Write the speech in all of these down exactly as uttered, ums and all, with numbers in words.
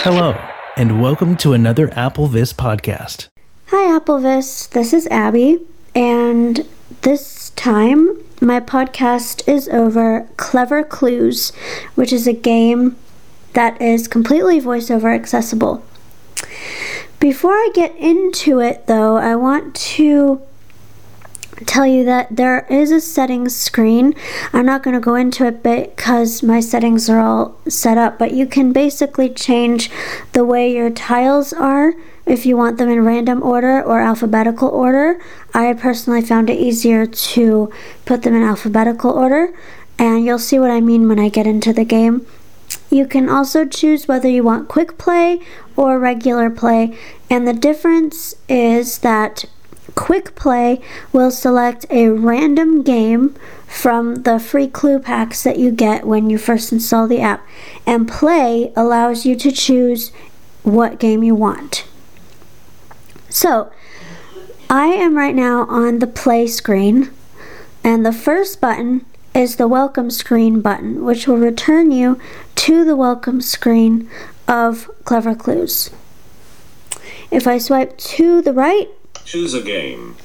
Hello, and welcome to another Applevis podcast. Hi, Applevis. This is Abby, and this time my podcast is over Clever Clues, which is a game that is completely voiceover accessible. Before I get into it, though, I want to tell you that there is a settings screen. I'm not going to go into it because my settings are all set up, but you can basically change the way your tiles are if you want them in random order or alphabetical order. I personally found it easier to put them in alphabetical order, and you'll see what I mean when I get into the game. You can also choose whether you want quick play or regular play, and the difference is that quick play will select a random game from the free clue packs that you get when you first install the app, and play allows you to choose what game you want. So, I am right now on the play screen, and the first button is the welcome screen button, which will return you to the welcome screen of Clever Clues. If I swipe to the right, choose a game.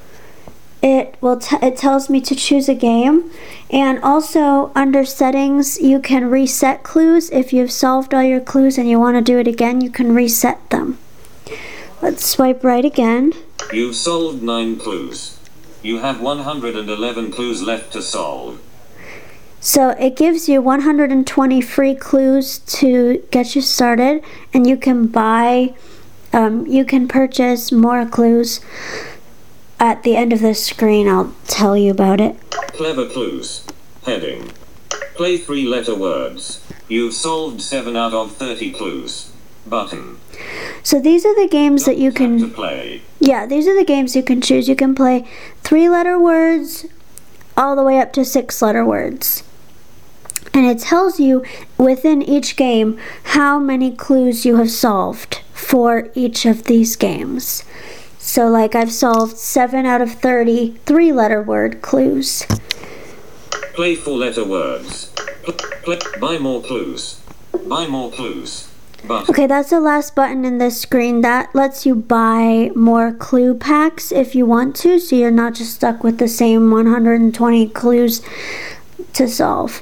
It will t- it tells me to choose a game, and also under settings you can reset clues. If you've solved all your clues and you want to do it again, you can reset them. Let's swipe right again. You've solved nine clues. You have one hundred eleven clues left to solve. So it gives you one hundred twenty free clues to get you started, and you can buy Um, you can purchase more clues. At the end of this screen, I'll tell you about it. Clever Clues. Heading. Play three-letter words. You've solved seven out of thirty clues. Button. So these are the games that you can... to play. Yeah, these are the games you can choose. You can play three-letter words all the way up to six-letter words. And it tells you within each game how many clues you have solved for each of these games. So like I've solved seven out of thirty three-letter word clues. Play four-letter words. Play, buy more clues. Buy more clues. Button. Okay, that's the last button in this screen. That lets you buy more clue packs if you want to, so you're not just stuck with the same one hundred twenty clues to solve.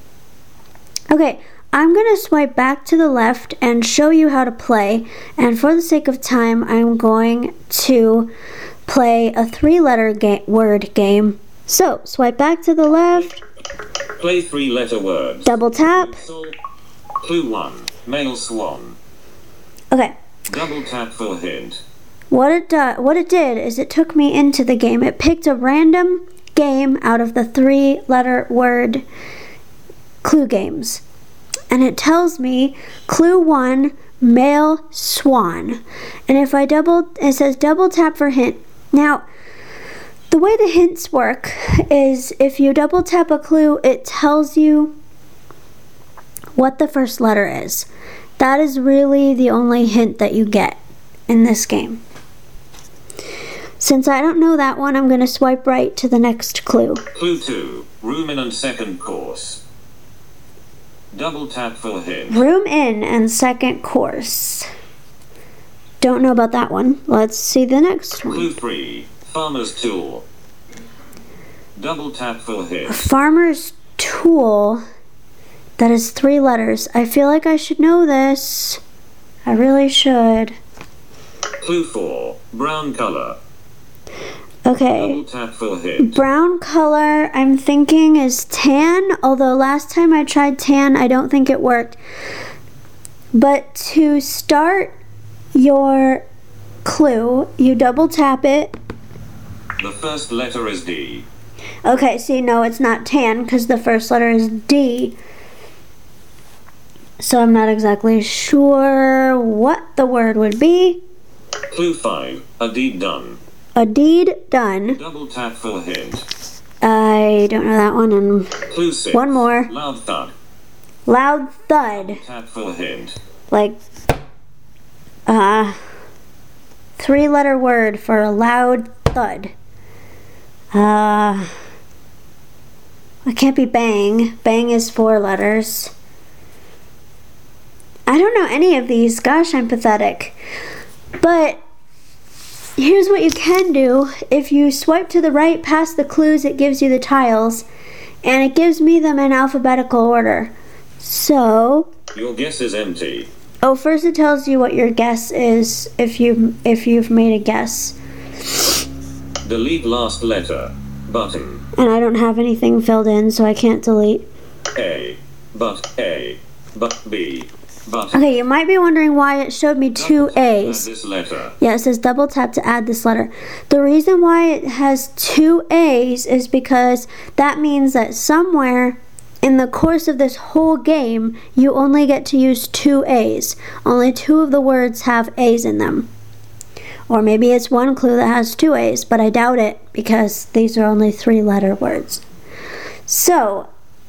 Okay, I'm going to swipe back to the left and show you how to play, and for the sake of time, I'm going to play a three-letter ga- word game. So, swipe back to the left. Play three-letter words. Double tap. Clue one, male swan. Okay. Double tap for hint. What it do- what it did is it took me into the game. It picked a random game out of the three-letter word clue games. And it tells me clue one, male swan. And if I double, it says double tap for hint. Now, the way the hints work is if you double tap a clue, it tells you what the first letter is. That is really the only hint that you get in this game. Since I don't know that one, I'm going to swipe right to the next clue. Clue two, room in and second course. Double tap for hint. Room in and second course. Don't know about that one. Let's see the next one. Clue three, farmer's tool. Double tap for hint. Farmer's tool. That is three letters. I feel like I should know this. I really should. Clue four, brown color. Okay. Double tap for hint. Brown color, I'm thinking, is tan. Although last time I tried tan, I don't think it worked. But to start your clue, you double tap it. The first letter is D. Okay, see, no, it's not tan because the first letter is D. So I'm not exactly sure what the word would be. Clue five, a deed done. A deed done. Double tap for hint. I don't know that one. And Clue six. One more. Loud thud. Loud thud. Tap for hint. Like, uh, three-letter word for a loud thud. Uh, it can't be bang. Bang is four letters. I don't know any of these. Gosh, I'm pathetic. But here's what you can do. If you swipe to the right past the clues, it gives you the tiles. And it gives me them in alphabetical order. So... Your guess is empty. Oh, first it tells you what your guess is if you if you've made a guess. Delete last letter. Button. And I don't have anything filled in, so I can't delete. A. But A. But B. Button. Okay, you might be wondering why it showed me two Double tap to add A's. this letter. Yeah, it says double tap to add this letter. The reason why it has two A's is because that means that somewhere in the course of this whole game, you only get to use two A's. Only two of the words have A's in them. Or maybe it's one clue that has two A's, but I doubt it because these are only three-letter words. So,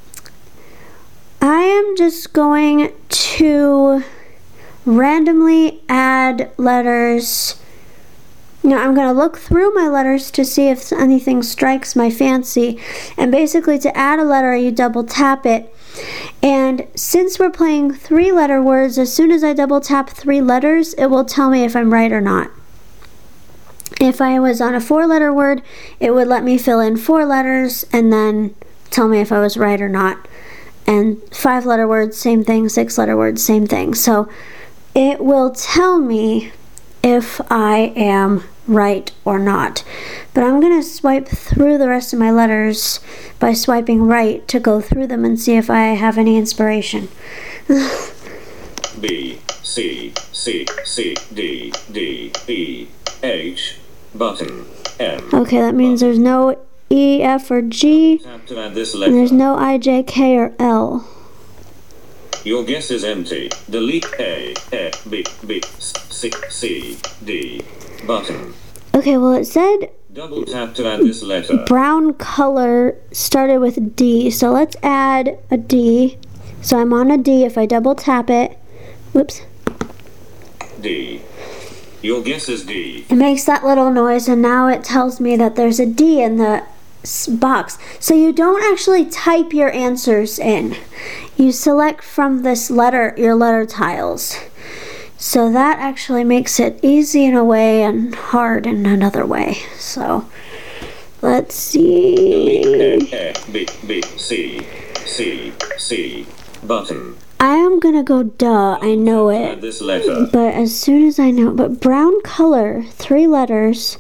I am just going to randomly add letters. Now, I'm going to look through my letters to see if anything strikes my fancy. And basically, to add a letter, you double tap it. And since we're playing three-letter words, as soon as I double tap three letters, it will tell me if I'm right or not. If I was on a four-letter word, it would let me fill in four letters and then tell me if I was right or not. And five-letter words, same thing. Six-letter words, same thing. So it will tell me if I am right or not. But I'm going to swipe through the rest of my letters by swiping right to go through them and see if I have any inspiration. B, C, C, C, D, D, E, H, button, M. Okay, that means there's no E, F, or G, Tap to add this and letter. there's no I, J, K, or L. Your guess is empty. Delete A, A, B, B, C, C, D, button. Okay, well it said Double tap to add this letter. brown color started with D, so let's add a D. So I'm on a D. If I double tap it, whoops, D. Your guess is D. it makes that little noise, and now it tells me that there's a D in the s- box. So you don't actually type your answers in. You select from this letter, your letter tiles. So that actually makes it easy in a way and hard in another way. So let's Delete see. A, A, B, B, C, C, C, button. I am gonna go duh, I know Add it. this letter. But as soon as I know, but brown color, three letters,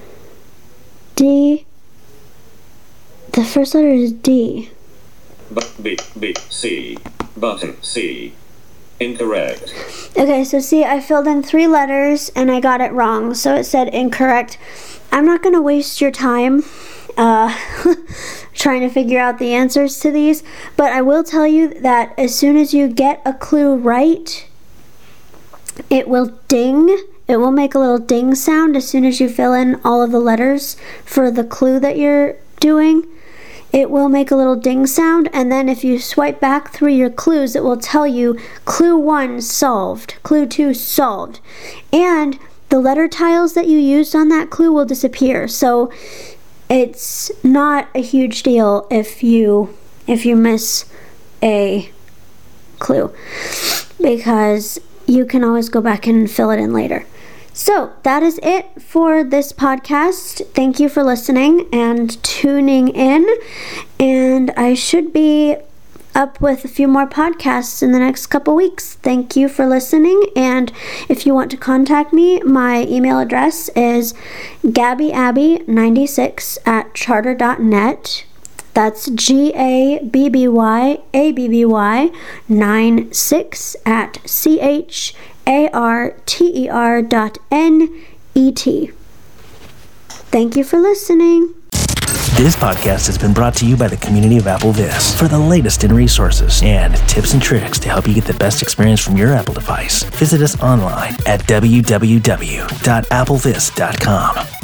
D, the first letter is D. B, B, B, C, button, C. Incorrect. Okay, so see, I filled in three letters and I got it wrong, so it said incorrect. I'm not gonna waste your time uh, trying to figure out the answers to these, but I will tell you that as soon as you get a clue right, it will ding. It will make a little ding sound as soon as you fill in all of the letters for the clue that you're doing. It will make a little ding sound, and then if you swipe back through your clues, it will tell you clue one solved, clue two solved, and the letter tiles that you used on that clue will disappear. So it's not a huge deal if you if you miss a clue, because you can always go back and fill it in later. So that is it for this podcast. Thank you for listening and tuning in. And I should be up with a few more podcasts in the next couple weeks. Thank you for listening. And if you want to contact me, my email address is gabby abby ninety-six at charter dot net. That's G A B B Y A B B Y ninety-six at C H A R T E R dot N E T. Thank you for listening. This podcast has been brought to you by the community of AppleVis. For the latest in resources and tips and tricks to help you get the best experience from your Apple device, visit us online at w w w dot applevis dot com.